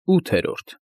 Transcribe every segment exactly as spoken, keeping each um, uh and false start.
ՈՒԹԵՐՈՐԴ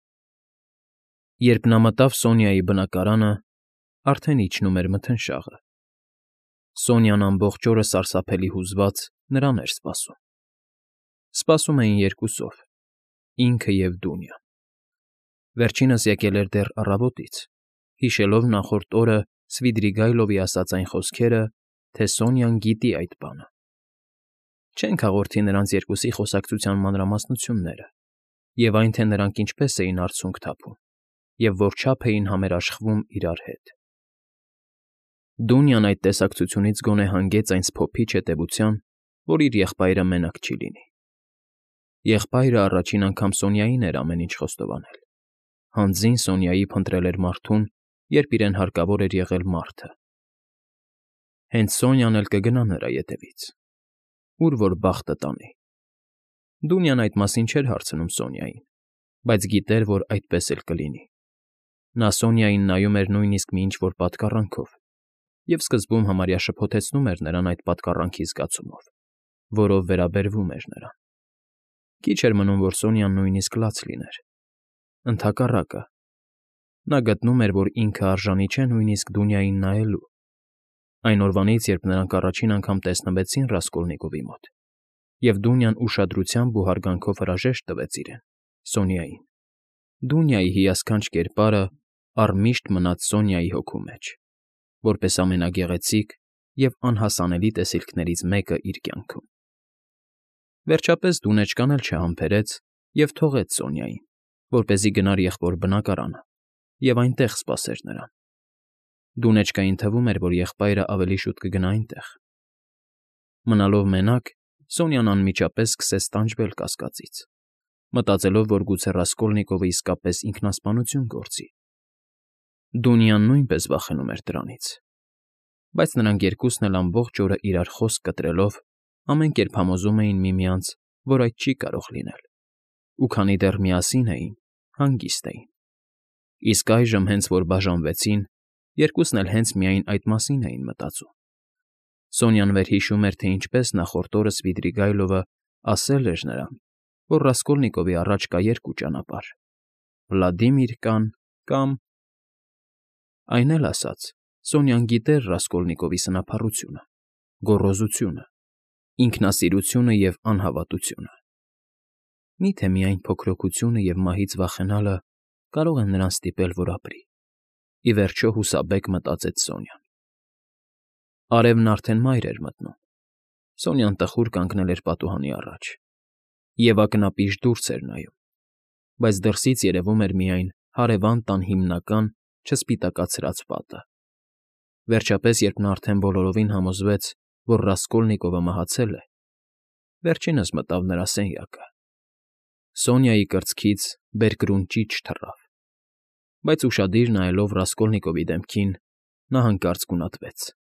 Երբ նա մտավ Սոնյայի բնակարանը, արդեն իջնում էր մթնշաղը. Սոնյան ամբողջ օրը սարսափելի հուզված նրան էր սպասում։ Սպասում էին երկուսով՝ ինքը և Դունյան։ Վերջինս եկել էր դեռ առավոտից, հիշելով նախորդ օրը Սվիդրիգայլովի ասած այն խոսքերը, թե Սոնյան գիտի այդ բանը։ Չենք հաղորդի նրանց երկուսի խոսակցության մանրամասնությունները և այն, թե նրանք ինչպես էին արցունք թափում և որչափ էին համերաշխվում իրար հետ։ Դունյան այդ տեսակցությունից գոնե հանգեց այն սփոփիչ հետևության, որ իր եղբայրը մենակ չի լինի։ Եղբայրը առաջին անգամ Սոնյային էր ամեն ինչ խոստովանել, հանձին Սոնյայի փնտրել էր մարդուն, երբ իրեն հարկավոր էր եղել մարդը։ Հենց Սոնյան էլ կգնա նրա ետևից, ուր որ բախտը տանի։ Դունյան այդ մասին չէր հարցնում Սոնյային, բայց գիտեր, որ այդպես էլ կլինի։ Նա Սոնյային նայում էր նույնիսկ մի ինչ֊որ պատկառանքով և սկզբում համարյա շփոթեցնում էր նրան այդ պատկառանքի զգացումով, որով վերաբերվում էր նրան։ Քիչ էր մնում, որ Սոնյան նույնիսկ լաց լիներ։ Ընդհակառակը, նա գտնում էր, որ ինքը արժանի չէ նույնիսկ Դունյային նայելու։ Այն օրվանից, երբ նրանք առաջին անգամ տեսնվեցին Ռասկոլնիկովի մոտ, և Դունյան ուշադրությամբ ու հարգանքով հրաժեշտ տվեց իրեն՝ Սոնյային, Դունյայի հիասքանչ կերպարը առմիշտ մնաց Սոնյայի հոգու մեջ, որպես ամենագեղեցիկ և անհասանելի տեսիլքներից մեկը իր կյանքում։ Վերջապես դունեչկան էլ չհամբերեց և թողեց Սոնյային, որպեսզի գնար եղբոր բնակարանը և այնտեղ սպասեր նրան։ Դունեչկային թվում էր, որ եղբայրը ավելի շուտ կգնա այնտեղ։ Մնալով մենակ՝ Սոնյան անմիջապես սկսեց տանջվել կասկածից, մտածելով, որ գուցե Ռասկոլնիկովը իսկապես ինքնասպանություն գործի։ Դունյան նույնպես վախենում էր դրանից, բայց նրանք երկուսն էլ ամբողջ օրը իրար խոսք կտրելով ամեն կերպ համոզում էին միմյանց, որ այդ չի կարող լինել, ու քանի դեռ միասին էին, հանգիստ էին։ Իսկ այժմ, հենց որ բաժանվեցին, երկուսն էլ հենց միայն այդ մասին էին մտածում։ Սոնյան վերհիշում էր, թե ինչպես նախորդ օրը Սվիդրիգայլովը ասել էր նրան, որ Ռասկոլնիկովի առաջ կա երկու ճանապարհ՝ Վլադիմիր կան կամ… Այն էլ ասաց, Սոնյան գիտեր Ռասկոլնիկովի սնափառությունը, գոռոզությունը, ինքնասիրությունը և անհավատությունը։ Մի՞թե միայն փոքրոքությունը և մահից վախենալը կարող են նրան ստիպել, որ ապրի, ի վերջո հուսաբեկ մտածեց Սոնյան։ Արևն արդեն մայր էր մտնում։ Սոնյան տխուր կանգնել էր պատուհանի առաջ և ակնապիշ դուրս էր նայում, բայց դրսից երևում էր միայն հարևան տան հիմնական չսպիտակացրած պատը։ Վերջապես, երբ նա արդեն բոլորովին համոզվեց, որ Ռասկոլնիկովը մահացել է, վերջինս մտավ նրա սենյակը։ Սոնյայի կրծքից բերկրուն ճիչ թռավ, բայց ուշադիր նայելով Ռասկոլնիկովի դեմքին, նա հանկարծ գունատվեց։ ֊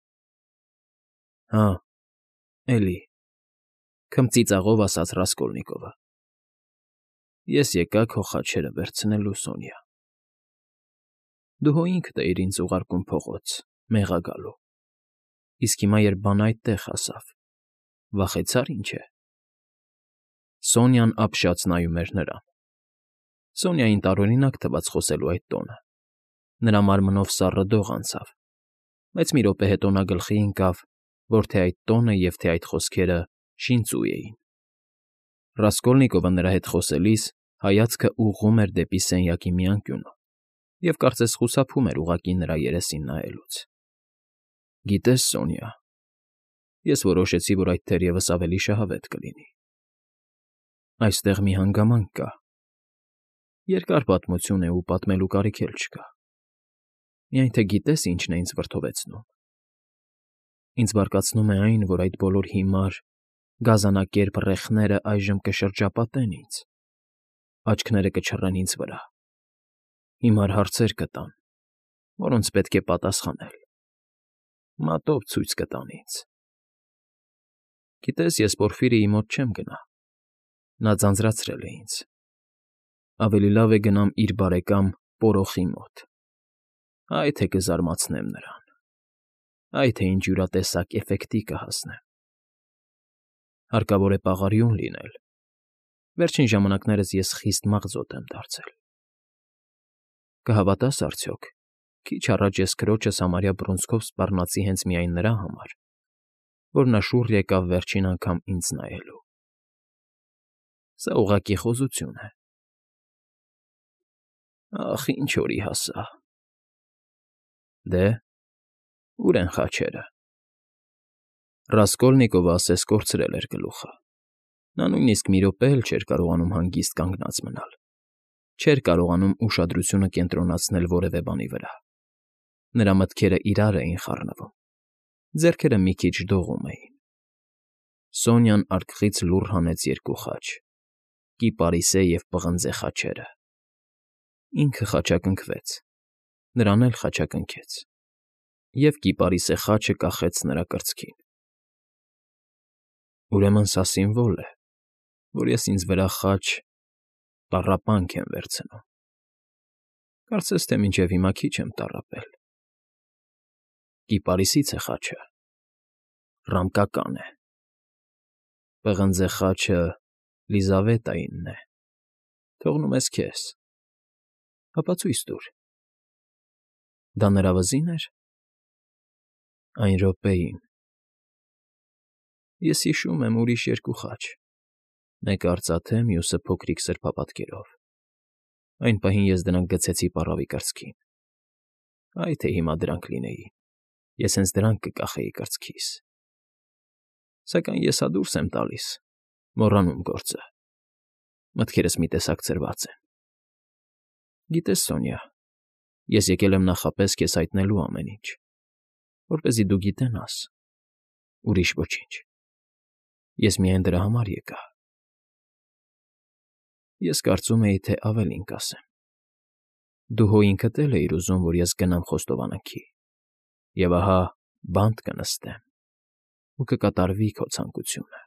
Հա, էլի,֊ քմծիծաղով ասաց Ռասկոլնիկովը,֊ ես եկա քո խաչերը վերցնելու, Սոնյա… Դու հո ինքդ էիր ինձ ուղարկում փողոց, մեղա գալու, իսկ հիմա, երբ բանը այդտեղ հասավ, վախեցա՞ր, ինչ է… Սոնյան ապշած նայում էր նրան։ Սոնյային տարօրինակ թվաց խոսելու այդ տոնը։ Նրա մարմնով սառը դող անցավ, բայց մի րոպե հետո նա գլխի ընկավ, որ թե այդ տոնը և թե այդ խոսքերը շինծու էին։ Ռասկոլնիկովը նրա հետ խոսելիս հայացքը ուղղում էր դեպի սենյակի մի անկյունը և կարծես խուսափում էր ուղղակի նրա երեսին նայելուց։ ֊ Գիտես, Սոնյա, ես որոշեցի, որ այդ թերևս ավելի շահավետ կլինի։ Այստեղ մի հանգամանք կա… Երկար պատմություն է ու պատմելու կարիք էլ չկա։ Միայն թե գիտես ինչն է ինձ վրդովեցնում… Ինձ բարկացնում է այն, որ այդ բոլոր հիմար, գազանակերպ ռեխները այժմ կշրջապատեն ինձ, աչքները կչռեն ինձ վրա, հիմար հարցեր կտան, որոնց պետք է պատասխանել, մատով ցույց կտան ինձ… Գիտես, ես Պորֆիրիի մոտ չեմ գնա, նա ձանձրացրել է ինձ… Ավելի լավ է գնամ իր բարեկամ Պորոխի մոտ, այ թե կզարմացնեմ նրան, այ թե ինչ յուրատեսակ էֆեկտի կհասնեմ… Հարկավոր է պաղարիուն լինել, Վերջին ժամանակներս ես խիստ մաղձոտ եմ դարձել։ Կհավատաս արդյոք, քիչ առաջ ես քրոջս համարյա բռունցքով սպառնացի հենց միայն նրա համար, որ նա շուռ եկավ վերջին անգամ ինձ նայելու։ Սա ուղղակի խոզություն է։ Ախ, ինչ օրի հասա։ Դե, ուր են խաչերը։ Ռասկոլնիկովը ասես կորցրել էր գլուխը։ Նա նույնիսկ մի րոպե էլ չէր կարողանում հանգիստ կանգնած մնալ։ Չէր կարողանում ուշադրությունը կենտրոնացնել որևէ բանի վրա։ Նրա մտքերը իրար էին խառնվում։ Ձեռքերը մի քիչ դողում էին։ Սոնյան արկղից լուռ հանեց երկու խաչ՝ կիպարիսե և պղնձե խաչերը։ Ինքը խաչակնքվեց, նրան էլ խաչակնքեց, և կիպարիսե խաչը կախեց նրա կրծքին։ Ուրեմն սա սիմվոլ է, որ ես ինձ վրա խաչ, տառապանք եմ վերցնում։ Կարծես թե մինչև հիմա քիչ եմ տառապել։ Կիպարիսից է խաչը, ռամկական է։ Պղնձե խաչը Լիզավետայինն է, թողնում ես քեզ, հապա ցույց տուր։ Դա նրա վզի՞ն էր։ Այն րոպեին։ Ես հիշում եմ ուրիշ երկու խաչ, մեկը արծաթե, մյուսը փոքրիկ սրբապատկերով։ Այն պահին ես դրանք գցեցի պառավի կրծքին։ Այ թե հիմա դրանք լինեին, ես հենց դրանք կկախեի կրծքիս։ Սակայն ես հա դուրս եմ տալիս, մոռանում գործը։ Մտքերս մի տեսակ ցրված են։ Գիտես, Սոնյա, ես եկել եմ նախապես քեզ հայտնելու ամեն ինչ, որպեսզի դու գիտենաս, ուրիշ ոչինչ։ Ես միայն դրա համար եկա։ Ես կարծում էի, թե ավելին կասեմ։ Դու հո ինքդ էլ էիր ուզում, որ ես գնամ խոստովանանքի, և ահա բանտ կնստեմ, ու կկատարվի քո ցանկությունը։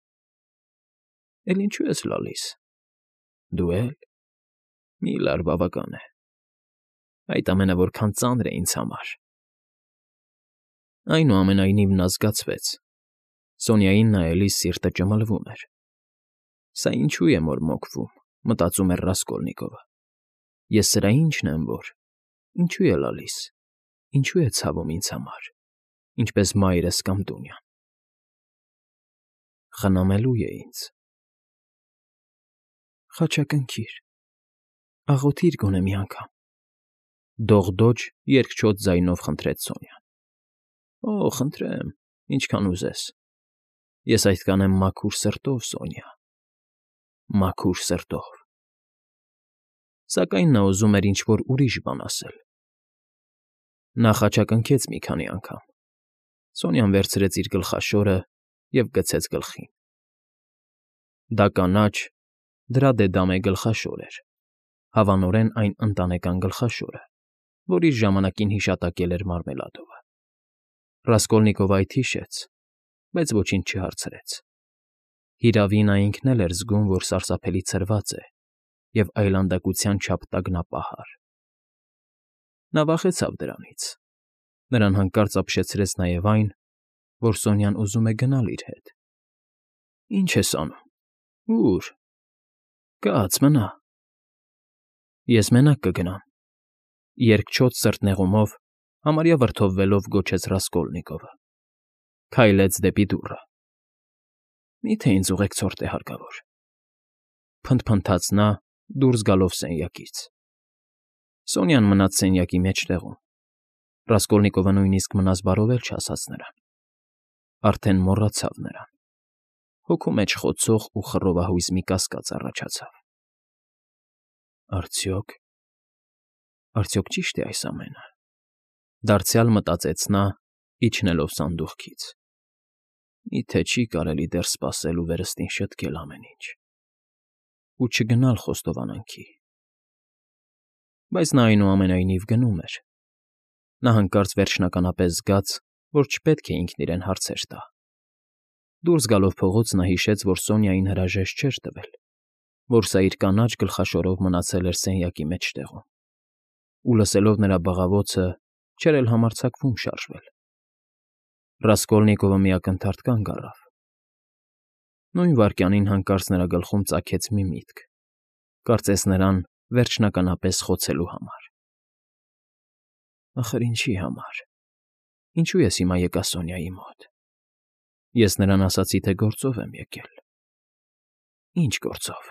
Էլ ինչու ես լալիս։ Դու էլ։ Մի լար, բավական է։ Այդ ամենը որքան ծանր է ինձ համար։ Այնուամենայնիվ նա զգացվեց։ Սոնյային նայելիս սիրտը ճմլվում էր։ Սա ինչու է մորմոքվում, մտածում էր Ռասկոլնիկովը։ Ես սրա ի՞նչն եմ, որ։ Ինչու է լալիս։ Ինչու է ցավում ինձ համար, ինչպես մայրս կամ Դունյան։ Խնամելու է ինձ։ Խաչակնքիր, աղոթիր գոնե մի անգամ։ Դողդոջ երկչոտ ձայնով խնդրեց Սոնյան։ Օ, խնդրեմ, ինչքան ուզես։ Ես այդքան եմ մաքուր սրտով, Սոնյա, մաքուր սրտով։ Սակայն նա ուզում էր ինչ֊որ ուրիշ բան ասել։ Նա խաչակնքեց մի քանի անգամ։ Սոնյան վերցրեց իր գլխաշորը և գցեց գլխին։ Դա կանաչ, դրա դե դամե գլխաշոր էր, հավանորեն այն ընտանեկան գլխաշորը, որ իր ժամանակին հիշատակել էր Մարմելադովը։ Ռասկոլնիկովը այդ հիշեց, բայց ոչինչ չհարցրեց։ Հիրավի, նա ինքն էլ էր զգում, որ սարսափելի ցրված է և այլանդակության չափ տագնապահար։ Նա վախեցավ դրանից։ Նրան հանկարծ ապշեցրեց նաև այն, որ Սոնյան ուզում է գնալ իր հետ։ Ինչ ես անում։ Ո՞ւր։ Կաց մնա։ Ես մենակ կգնամ։ Երկչոտ սրտնեղումով, համարյա վրդովվելով գոչեց Ռասկոլնիկովը։ Քայլեց դեպի դուռը։ Մի՞թե ինձ ուղեկցորդ է հարկավոր։ Փնթփնթաց նա, դուրս գալով սենյակից։ Սոնյան մնաց սենյակի մեջտեղում։ Ռասկոլնիկովը նույնիսկ մնաս բարովել չասաց նրան։ Արդեն մոռացավ նրան։ Հոգու մեջ խոցող ու խռովահույզ մի կասկած առաջացավ։ Արդյոք… Արդյոք ճի՞շտ է այս ամենը։ Դարձյալ մտածեց նա, իջնելով սանդուղքից։ Մի՞թե չի կարելի դեռ սպասել ու վերստին շտկել ամեն ինչ, ու չգնալ խոստովանանքի։ Բայց նա այնուամենայնիվ գնում էր։ Նա հանկարծ վերջնականապես զգաց, որ չպետք է ինքն իրեն հարցեր տա։ Դուրս գալով փողոց նա հիշեց, որ Սոնյային հրաժեշտ չէր տվել, որ սա իր կանաչ գլխաշորով մնացել էր սենյակի մեջտեղում, ու լսելով նրա բղավոցը չէր էլ համարձակվում շարժվել։ Ռասկոլնիկովը մի ակնթարթ կանգ առավ։ Նույն վայրկյանին հանկարծ նրա գլխում ծագեց մի միտք, կարծես նրան վերջնականապես խոցելու համար։ Ախր ինչի համար։ Ինչու ես հիմա եկա Սոնյայի մոտ։ Ես նրան ասացի, թե գործով եմ եկել։ Ինչ գործով։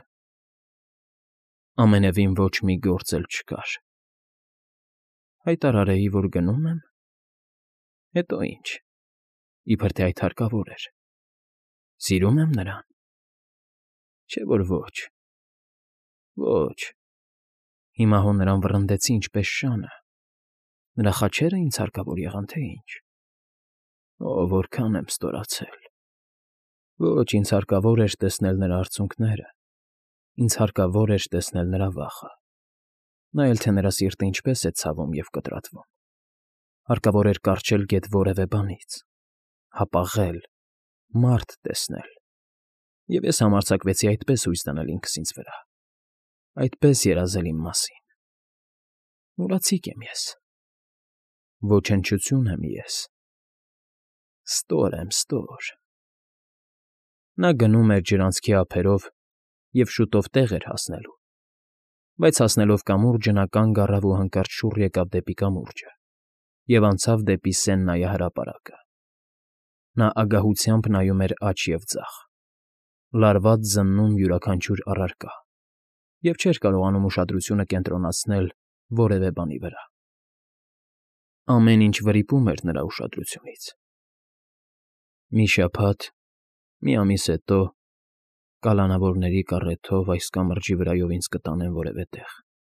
Ամենևին ոչ մի գործ էլ չկար։ Հայտարարեի, որ գնում եմ։ Հետո ինչ։ Իբր թե այդ հարկավոր էր։ Սիրում եմ նրան։ Չէ՞ որ ոչ։ Ոչ։ Հիմա հո նրան վռնդեցի ինչպես շանը։ Նրա խաչերը ինձ հարկավոր եղան, թե ինչ։ Օ, որքան եմ ստորացել։ Ոչ, ինձ հարկավոր էր տեսնել նրա արցունքները։ Ինձ հարկավոր էր տեսնել նրա վախը։ Նայել, թե նրա սիրտը ինչպես է ցավում և կտրատվում։ Հարկավոր էր կառչել գեթ որևէ բանից, հապաղել, մարդ տեսնել։ Եվ ես համարձակվեցի այդպես հույս դնել ինքս ինձ վրա, այդպես երազել իմ մասին։ Մուրացիկ եմ ես։ Ոչնչություն եմ ես։ Ստոր եմ, ստոր։ Նա գնում էր ջրանցքի ափերով և շուտով տեղ էր հասնելու, բայց հասնելով կամուրջը նա կանգ առավ ու հանկարծ շուռ եկավ դեպի կամուրջը և անցավ դեպի Սեննայի հրապարակը։ Նա ագահությամբ նայում էր աջ և ձախ, լարված զննում յուրաքանչյուր առարկա և չէր կարողանում ուշադրությունը կենտրոնացնել որևէ բանի վրա։ Ամեն ինչ վրիպում էր նրա ուշադրությունից։ Մի շաբաթ, մի ամիս հետո կալանավորների կառեթով այս կամրջի վրայով ինձ կտանեն որևէ տեղ։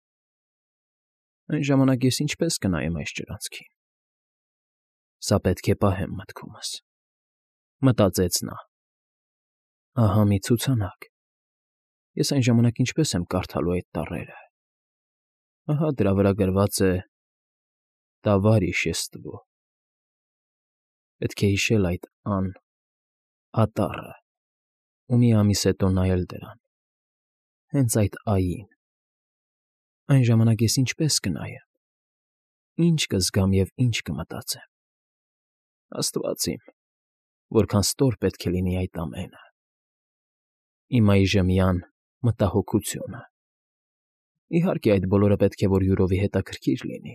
Այն ժամանակ ես ինչպե՞ս կնայեմ այս ջրանցքին։ Սա պետք է պահեմ մտքումս, մտածեց նա։ Ահա մի ցուցանակ։ Ես այն ժամանակ ինչպես եմ կարդալու այդ տառերը։ Ահա դրա վրա գրված է «Տավարիշեստվո»։ Պետք է հիշել այդ ան ատառը ու մի ամիս հետո նայել դրան, հենց այդ ային։ Այն ժամանակ ես ինչպե՞ս կնայեմ, ինչ կզգամ և ինչ կմտածեմ։ Աստված իմ, որքան ստոր պետք է լինի այդ ամենը։ Իմ այժմյան մտահոգությունը։ Իհարկե, այդ բոլորը պետք է որ յուրովի հետաքրքիր լինի։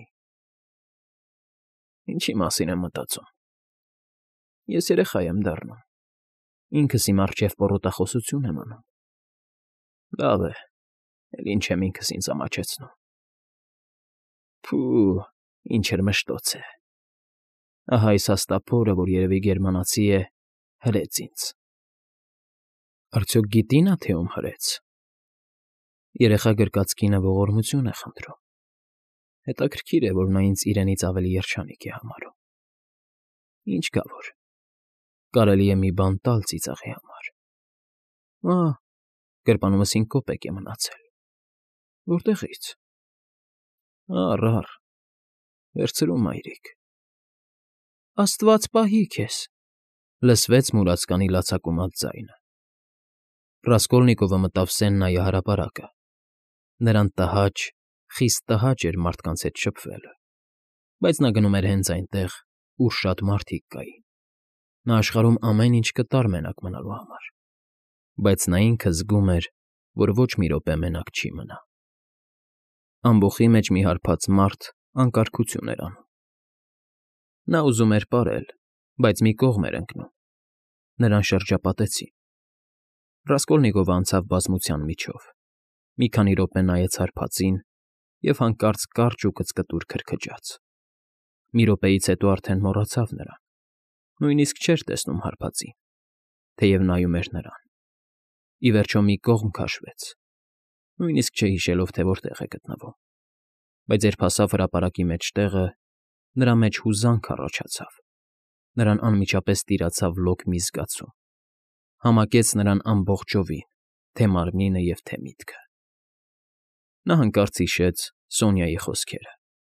Ինչի մասին եմ մտածում։ Ես երեխա եմ դառնում։ Ինքս իմ առջև պոռոտախոսություն եմ անում։ Լավ է, էլ ինչ եմ ինքս ինձ ամաչեցնում։ Փու, ինչ էր մշտոց է։ Ահա այս հաստափորը, որ երևի գերմանացի է, հրեց ինձ։ Արդյոք գիտի՞ նա, թե ում հրեց։ Երեխա գրկած կինը ողորմություն է խնդրում։ Հետաքրքիր է, որ նա ինձ իրենից ավելի երջանիկ է համարում։ Ինչ կա որ։ Կարելի է մի բան տալ ծիծաղի համար։ Ահ, գրպանումս հինգ կոպեկ է մնացել։ Որտեղի՞ց։ Առ, առ, վերցրու մայրիկ։ Աստված պահի քեզ, լսվեց մուրացկանի լացակումած ձայնը։ Ռասկոլնիկովը մտավ Սեննայի հրապարակը։ Նրան տհաճ, խիստ տհաճ էր մարդկանց հետ շփվելը, բայց նա գնում էր հենց այնտեղ, ուր շատ մարդիկ կային։ Նա աշխարհում ամեն ինչ կտար մենակ մնալու համար, բայց նա ինքը զգում էր, որ ոչ մի րոպե մենակ չի մնա։ Ամբոխի մեջ մի հարբած մարդ անկարգություն էր անում։ Նա ուզում էր պարել, բայց մի կողմ էր ընկնում։ Նրան շրջապատեցին։ Ռասկոլնիկովը անցավ բազմության միջով, մի քանի րոպե նայեց հարբածին և հանկարծ կարճ ու կծկտուր քրքջաց։ Մի րոպեից հետո արդեն մոռացավ նրան, նույնիսկ չէր տեսնում հարբածին, թեև նայում էր նրան։ Ի վերջո մի կողմ քաշվեց, նույնիսկ չհիշելով, թե որտեղ է գտնվում, բայց երբ հասավ հրապարակի մեջտեղը, նրա մեջ հուզանք առաջացավ, նրան անմիջապես տիրացավ լոկ մի զգացում, համակեց նրան ամբողջովին, թե մարմինը և թե միտքը։ Նա հանկարծ հիշեց Սոնյայի խոսքերը.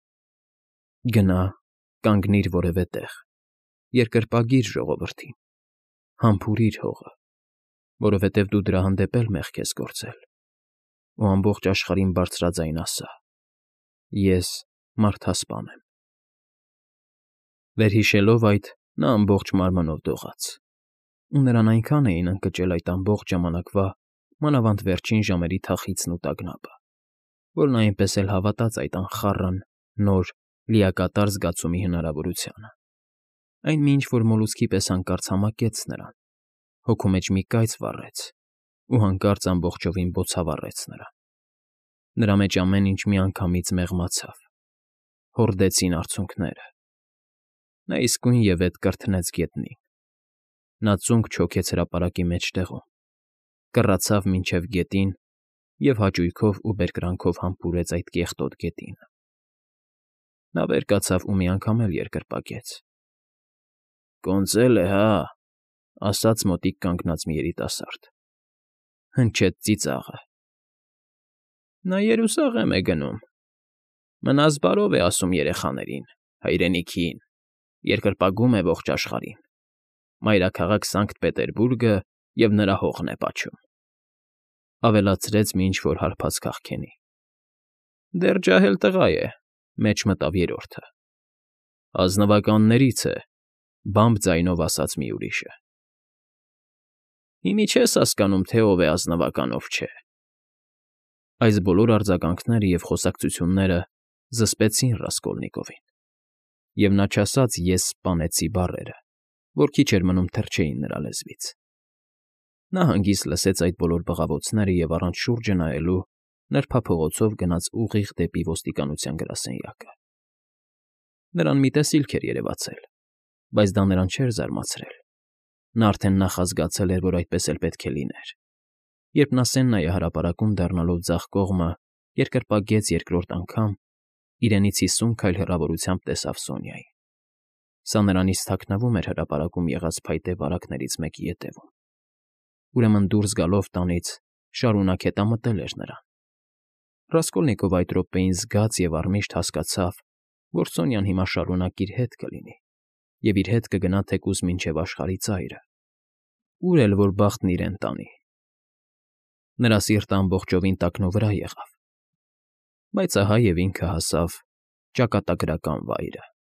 «Գնա, կանգնիր որևէ տեղ, երկրպագիր ժողովրդին, համբուրիր հողը, որովհետև դու դրա հանդեպ էլ մեղք ես գործել, ու ամբողջ աշխարհին բարձրաձայն ասա. ես մարդասպան եմ»։ Վերհիշելով այդ, նա ամբողջ մարմնով դողաց։ ու նրան այնքան էին ընկճել այդ ամբողջ ժամանակվա, մանավանդ վերջին ժամերի թախիծն ու տագնապը, որ նա այնպես էլ հավատաց այդ անխառն, նոր, լիակատար զգացումի հնարավորությանը։ Այն մի ինչ-որ մոլուցքի պես հանկարծ համակեց նրան, հոգու մեջ մի կայծ վառեց ու հանկարծ ամբողջովին բոցավառեց նրան։ Նրա մեջ ամեն ինչ միանգամից մեղմացավ, հորդեցին արցունքները։ Նա իսկույն ևեթ կրթնեց գետնին։ Նա ծունկ չոքեց հրապարակի մեջտեղում, կռացավ մինչև գետին և հաճույքով ու բերկրանքով համբուրեց այդ կեղտոտ գետինը։ Նա վեր կացավ ու մի անգամ էլ երկրպագեց։ ֊ Կոնծել է, հա,֊ ասաց մոտիկ կանգնած մի երիտասարդ։ Հնչեց ծիծաղը։ ֊ Նա երուսաղեմ է գնում, մնաս բարով է ասում երեխաներին, հայրենիքին, երկրպագում է ողջ աշխարհին, մայրաքաղաք Սանկտ Պետերբուրգը և նրա հողն է պաչում,֊ ավելացրեց մի ինչ֊որ հարբած քաղքենի։ Դեռ ջահել տղա է,֊ մեջ մտավ երրորդը։ ֊ Ազնվականներից է,֊ բամբ ձայնով ասաց մի ուրիշը։ ֊ Հիմի չես հասկանում, թե ով է ազնվական, ով չէ։ Այս բոլոր արձագանքները և խոսակցությունները զսպեցին Ռասկոլնիկովին, և նա չասաց «ես սպանեցի» բառերը, որ քիչ էր մնում թռչեին նրա լեզվից։ Նա հանգիստ լսեց այդ բոլոր բղավոցները և առանց շուրջը նայելու նրբափողոցով գնաց ուղիղ դեպի ոստիկանության գրասենյակը։ Նրան մի տեսիլք էր երևացել, բայց դա նրան չէր զարմացրել։ Նա արդեն նախազգացել էր, որ այդպես էլ պետք է լիներ։ Երբ նա Սեննայի հրապարակում դառնալով ձախ կողմը երկրպագեց երկրորդ անգամ, իրենից հիսուն քայլ հեռավորությամբ տեսավ Սոնյային։ Սա նրանից թաքնվում էր հրապարակում եղած փայտե վարակներից մեկի ետևում։ Ուրեմն դուրս գալով տանից շարունակ հետամտել էր նրան։ Ռասկոլնիկովը այդ րոպեին զգաց և առմիշտ հասկացավ, որ Սոնյան հիմա շարունակ իր հետ կլինի և իր հետ կգնա թեկուզ մինչև աշխարհի ծայրը, ուր էլ որ բախտն իրեն տանի։ Նրա սիրտը ամբողջովին տակնուվրա եղավ, բայց ահա և ինքը հասավ ճակատագրական վայրը։